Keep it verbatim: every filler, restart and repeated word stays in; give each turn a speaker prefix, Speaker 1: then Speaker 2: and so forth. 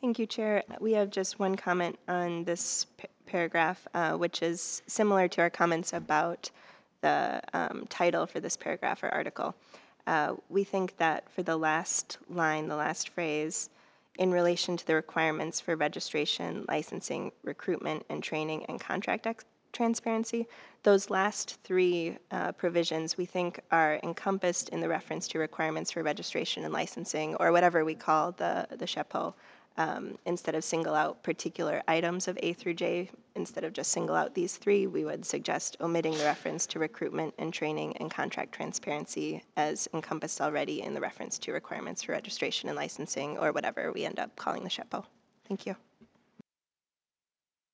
Speaker 1: Thank you, Chair. We have just one comment on this p- paragraph, uh, which is similar to our comments about the um, title for this paragraph or article. Uh, we think that for the last line, the last phrase, in relation to the requirements for registration, licensing, recruitment, and training and contract ex- transparency, those last three uh, provisions we think are encompassed in the reference to requirements for registration and licensing, or whatever we call the, the SHPO. Um, instead of single out particular items of A through J, instead of just single out these three, we would suggest omitting the reference to recruitment and training and contract transparency as encompassed already in the reference to requirements for registration and licensing, or whatever we end up calling the SHPO. Thank you.